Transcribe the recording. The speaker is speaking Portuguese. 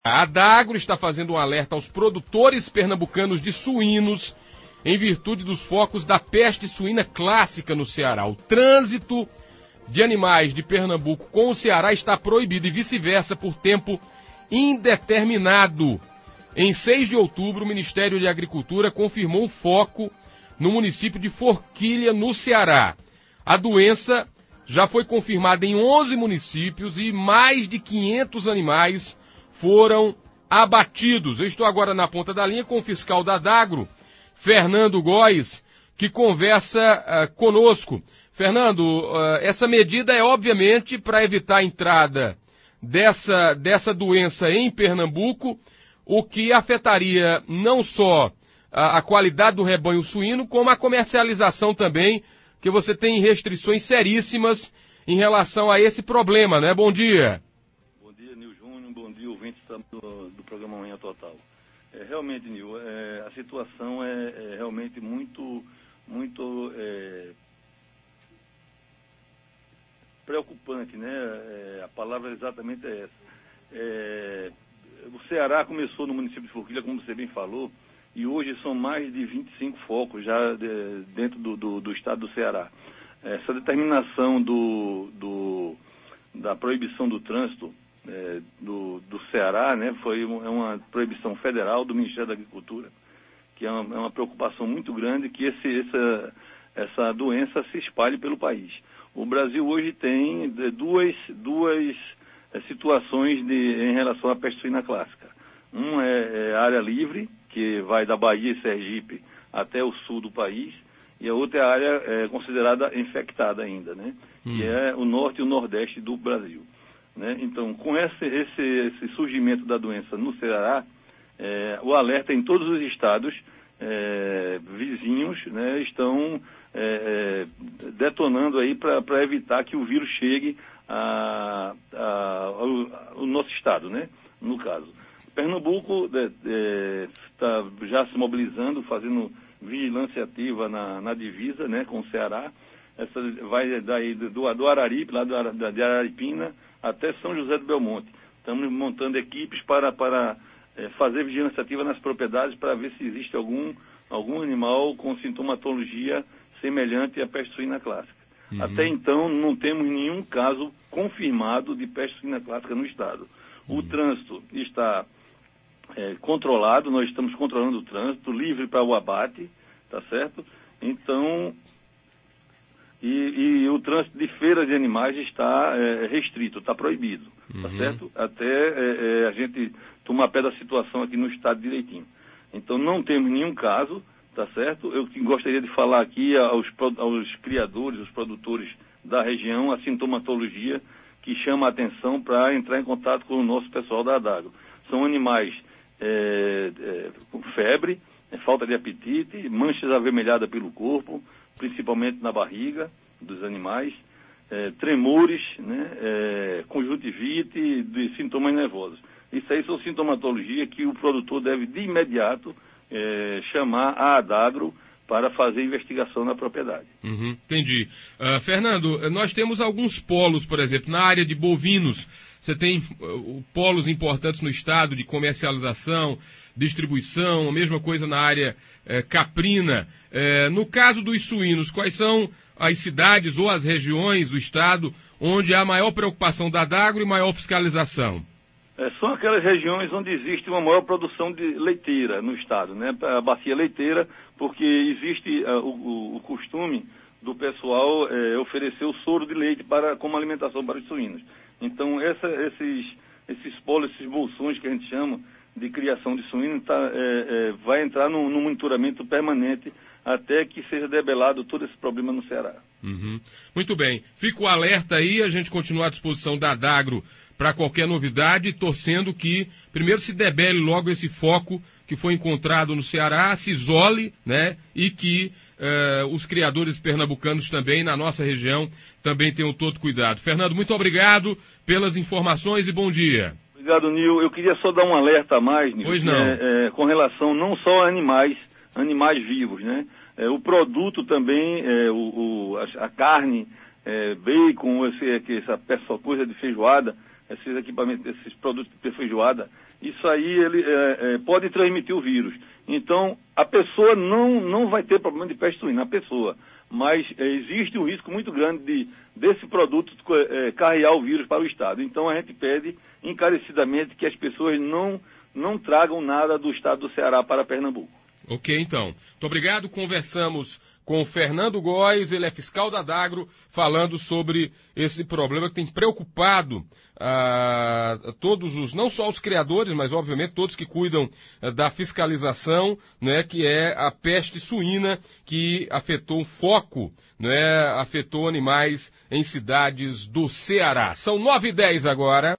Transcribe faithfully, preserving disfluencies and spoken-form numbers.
A Adagro está fazendo um alerta aos produtores pernambucanos de suínos em virtude dos focos da peste suína clássica no Ceará. O trânsito de animais de Pernambuco com o Ceará está proibido e vice-versa por tempo indeterminado. Em seis de outubro, o Ministério de Agricultura confirmou o foco no município de Forquilha, no Ceará. A doença já foi confirmada em onze municípios e mais de quinhentos animais foram abatidos. Eu estou agora na ponta da linha com o fiscal da Adagro, Fernando Góes, que conversa uh, conosco. Fernando, uh, essa medida é obviamente para evitar a entrada dessa, dessa doença em Pernambuco, o que afetaria não só a, a qualidade do rebanho suíno, como a comercialização também, que você tem restrições seríssimas em relação a esse problema, né? Bom dia. Bom dia, Nil Júnior. Bom dia, ouvintes do, do programa Manhã Total. É, realmente, Nil, é, a situação é, é realmente muito, muito é, preocupante, né? É, a palavra exatamente é essa. É, o Ceará começou no município de Forquilha, como você bem falou, e hoje são mais de vinte e cinco focos já de, dentro do, do, do estado do Ceará. Essa determinação do, do, da proibição do trânsito é, do, do Ceará, né, foi uma, é uma proibição federal do Ministério da Agricultura, que é uma, é uma preocupação muito grande que esse, essa, essa doença se espalhe pelo país. O Brasil hoje tem duas, duas situações de, em relação à peste suína clássica. Um é, é a área livre, que vai da Bahia e Sergipe até o sul do país, e a outra é a área é, considerada infectada ainda, né? Hum. Que é o norte e o nordeste do Brasil, né? Então, com esse, esse, esse surgimento da doença no Ceará, é, o alerta em todos os estados é, vizinhos, né, estão é, é, detonando aí para evitar que o vírus chegue a, a, ao, ao nosso estado, né? No caso. Pernambuco está é, já se mobilizando, fazendo vigilância ativa na, na divisa, né, com o Ceará. Essa vai daí do, do Araripe, lá do, da, de Araripina, até São José do Belmonte. Estamos montando equipes para, para é, fazer vigilância ativa nas propriedades para ver se existe algum, algum animal com sintomatologia semelhante à peste suína clássica. Uhum. Até então, não temos nenhum caso confirmado de peste suína clássica no estado. Uhum. O trânsito está É, controlado, nós estamos controlando o trânsito, livre para o abate, tá certo? Então, e, e o trânsito de feiras de animais está é, restrito, está proibido, uhum. Tá certo? Até é, é, a gente tomar pé da situação aqui no estado direitinho. Então, não temos nenhum caso, tá certo? Eu gostaria de falar aqui aos, aos criadores, aos produtores da região, a sintomatologia que chama a atenção para entrar em contato com o nosso pessoal da Adagro. São animais É, é, com febre, é, falta de apetite, manchas avermelhadas pelo corpo, principalmente na barriga dos animais, é, tremores, né, é, conjuntivite, de sintomas nervosos. Isso aí são sintomatologia que o produtor deve de imediato é, chamar a Adagro para fazer investigação na propriedade. Uhum, entendi. Uh, Fernando, nós temos alguns polos, por exemplo, na área de bovinos. Você tem uh, polos importantes no estado de comercialização, distribuição, a mesma coisa na área uh, caprina. Uh, no caso dos suínos, quais são as cidades ou as regiões do estado onde há maior preocupação da Adagro e maior fiscalização? É, são aquelas regiões onde existe uma maior produção de leiteira no estado, né? A bacia leiteira, porque existe uh, o, o costume do pessoal uh, oferecer o soro de leite para, como alimentação para os suínos. Então, essa, esses, esses polos, esses bolsões que a gente chama de criação de suínos, tá, é, é, vai entrar no, no monitoramento permanente até que seja debelado todo esse problema no Ceará. Uhum. Muito bem. Fica o alerta aí, a gente continua à disposição da Adagro para qualquer novidade, torcendo que, primeiro, se debele logo esse foco que foi encontrado no Ceará, se isole, né, e que uh, os criadores pernambucanos também, na nossa região, também tenham todo cuidado. Fernando, muito obrigado pelas informações e bom dia. Obrigado, Nil. Eu queria só dar um alerta a mais, Nil. Pois não. É, é, com relação não só a animais, animais vivos, né? É, o produto também, é, o, o, a, a carne, é, bacon, esse, essa, essa coisa de feijoada, esses equipamentos, esses produtos de feijoada, isso aí ele é, é, pode transmitir o vírus. Então, a pessoa não, não vai ter problema de peste suína, a pessoa. Mas é, existe um risco muito grande de, desse produto é, carregar o vírus para o estado. Então, a gente pede encarecidamente que as pessoas não, não tragam nada do estado do Ceará para Pernambuco. Ok, então. Muito obrigado. Conversamos com o Fernando Góes, ele é fiscal da Dagro, falando sobre esse problema que tem preocupado ah, todos os, não só os criadores, mas obviamente todos que cuidam ah, da fiscalização, né, que é a peste suína que afetou o foco, né, afetou animais em cidades do Ceará. São nove e dez agora.